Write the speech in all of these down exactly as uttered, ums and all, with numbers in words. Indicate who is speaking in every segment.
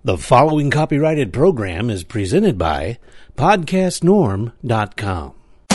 Speaker 1: The following copyrighted program is presented by podcast norm dot com.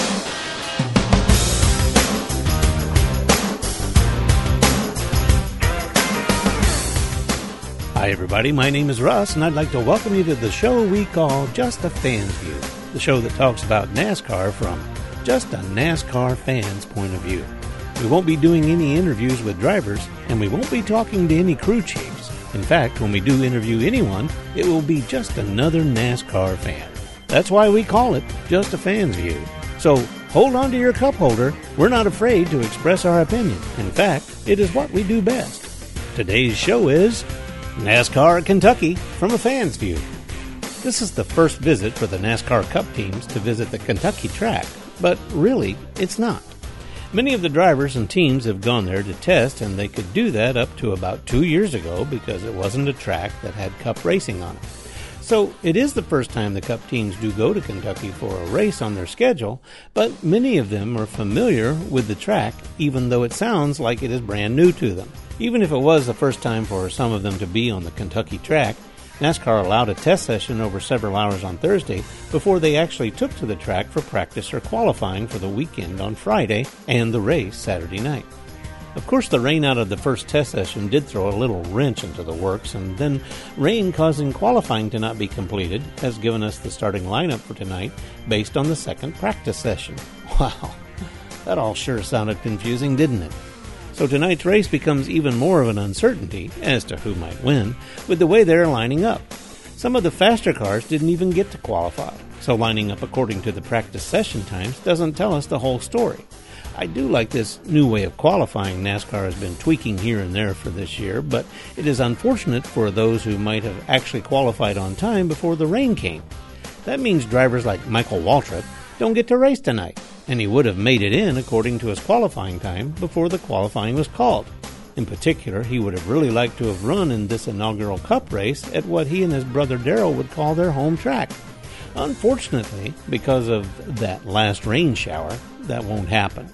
Speaker 1: Hi everybody, my name is Russ, and I'd like to welcome you to the show we call Just a Fan's View, the show that talks about NASCAR from just a NASCAR fan's point of view. We won't be doing any interviews with drivers, and we won't be talking to any crew chiefs. In fact, when we do interview anyone, it will be just another NASCAR fan. That's why we call it Just a Fan's View. So hold on to your cup holder. We're not afraid to express our opinion. In fact, it is what we do best. Today's show is NASCAR at Kentucky from a fan's view. This is the first visit for the NASCAR Cup teams to visit the Kentucky track, but really, it's not. Many of the drivers and teams have gone there to test, and they could do that up to about two years ago because it wasn't a track that had Cup racing on it. So it is the first time the Cup teams do go to Kentucky for a race on their schedule, but many of them are familiar with the track, even though it sounds like it is brand new to them. Even if it was the first time for some of them to be on the Kentucky track, NASCAR allowed a test session over several hours on Thursday before they actually took to the track for practice or qualifying for the weekend on Friday and the race Saturday night. Of course, the rain out of the first test session did throw a little wrench into the works, and then rain causing qualifying to not be completed has given us the starting lineup for tonight based on the second practice session. Wow, that all sure sounded confusing, didn't it? So tonight's race becomes even more of an uncertainty as to who might win with the way they're lining up. Some of the faster cars didn't even get to qualify, so lining up according to the practice session times doesn't tell us the whole story. I do like this new way of qualifying NASCAR has been tweaking here and there for this year, but it is unfortunate for those who might have actually qualified on time before the rain came. That means drivers like Michael Waltrip don't get to race tonight, and he would have made it in according to his qualifying time before the qualifying was called. In particular, he would have really liked to have run in this inaugural Cup race at what he and his brother Darrell would call their home track. Unfortunately, because of that last rain shower, that won't happen.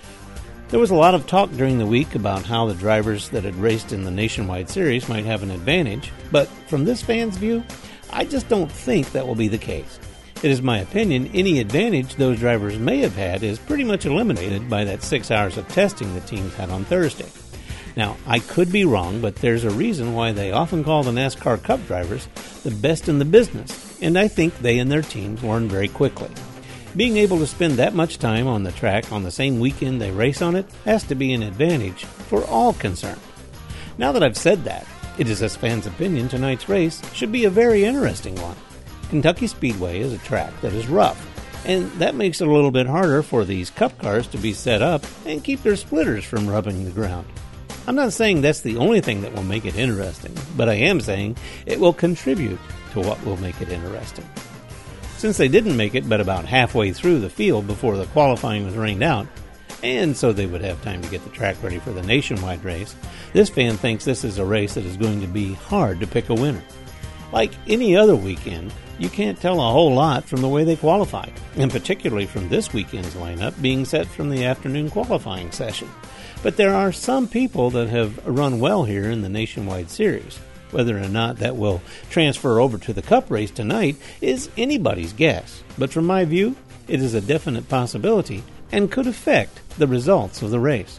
Speaker 1: There was a lot of talk during the week about how the drivers that had raced in the Nationwide Series might have an advantage, but from this fan's view, I just don't think that will be the case. It is my opinion any advantage those drivers may have had is pretty much eliminated by that six hours of testing the teams had on Thursday. Now, I could be wrong, but there's a reason why they often call the NASCAR Cup drivers the best in the business, and I think they and their teams learn very quickly. Being able to spend that much time on the track on the same weekend they race on it has to be an advantage for all concerned. Now that I've said that, it is as fans' opinion tonight's race should be a very interesting one. Kentucky Speedway is a track that is rough, and that makes it a little bit harder for these Cup cars to be set up and keep their splitters from rubbing the ground. I'm not saying that's the only thing that will make it interesting, but I am saying it will contribute to what will make it interesting. Since they didn't make it but about halfway through the field before the qualifying was rained out, and so they would have time to get the track ready for the nationwide race, this fan thinks this is a race that is going to be hard to pick a winner. Like any other weekend, you can't tell a whole lot from the way they qualified, and particularly from this weekend's lineup being set from the afternoon qualifying session. But there are some people that have run well here in the Nationwide Series. Whether or not that will transfer over to the Cup race tonight is anybody's guess, but from my view, it is a definite possibility and could affect the results of the race.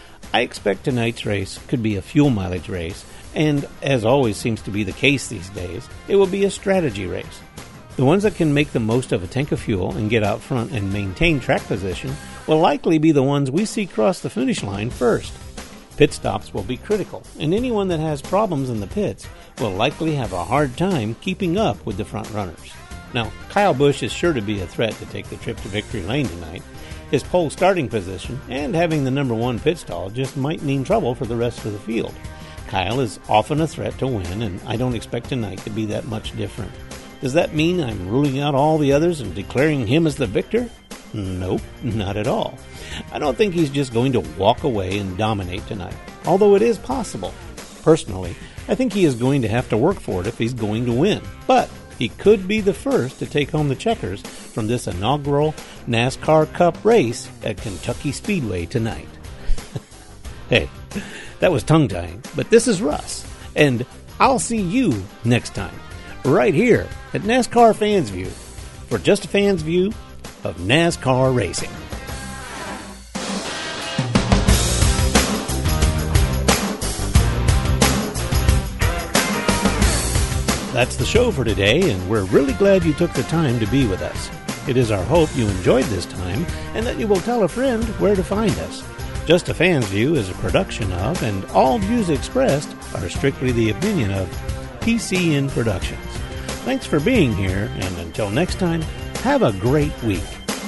Speaker 1: I expect tonight's race could be a fuel mileage race, and as always seems to be the case these days, it will be a strategy race. The ones that can make the most of a tank of fuel and get out front and maintain track position will likely be the ones we see cross the finish line first. Pit stops will be critical, and anyone that has problems in the pits will likely have a hard time keeping up with the front runners. Now, Kyle Busch is sure to be a threat to take the trip to victory lane tonight. His pole starting position and having the number one pit stall just might mean trouble for the rest of the field. Kyle is often a threat to win, and I don't expect tonight to be that much different. Does that mean I'm ruling out all the others and declaring him as the victor? Nope, not at all. I don't think he's just going to walk away and dominate tonight, although it is possible. Personally, I think he is going to have to work for it if he's going to win, but he could be the first to take home the checkers from this inaugural NASCAR Cup race at Kentucky Speedway tonight. Hey, that was tongue-tying, but this is Russ, and I'll see you next time, right here at NASCAR Fans View, for just a fan's view of NASCAR racing. That's the show for today, and we're really glad you took the time to be with us. It is our hope you enjoyed this time and that you will tell a friend where to find us. Just a Fan's View is a production of, and all views expressed are strictly the opinion of, P C N Productions. Thanks for being here, and until next time, have a great week.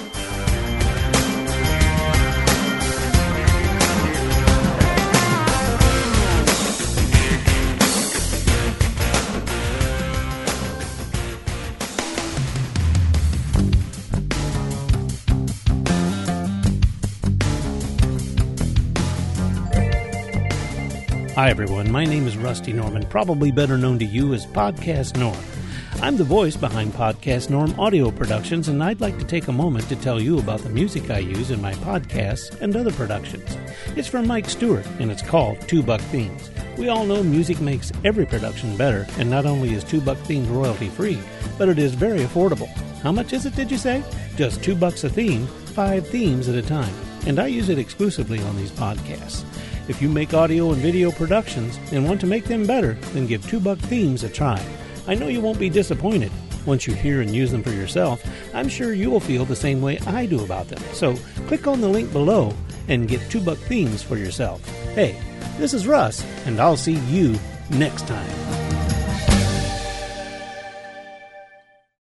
Speaker 1: Hi everyone, my name is Rusty Norman, probably better known to you as Podcast Norm. I'm the voice behind Podcast Norm Audio Productions, and I'd like to take a moment to tell you about the music I use in my podcasts and other productions. It's from Mike Stewart, and it's called Two Buck Themes. We all know music makes every production better, and not only is Two Buck Themes royalty-free, but it is very affordable. How much is it, did you say? Just two bucks a theme, five themes at a time. And I use it exclusively on these podcasts. If you make audio and video productions and want to make them better, then give Two Buck Themes a try. I know you won't be disappointed. Once you hear and use them for yourself, I'm sure you will feel the same way I do about them. So click on the link below and get Two Buck Themes for yourself. Hey, this is Russ, and I'll see you next time.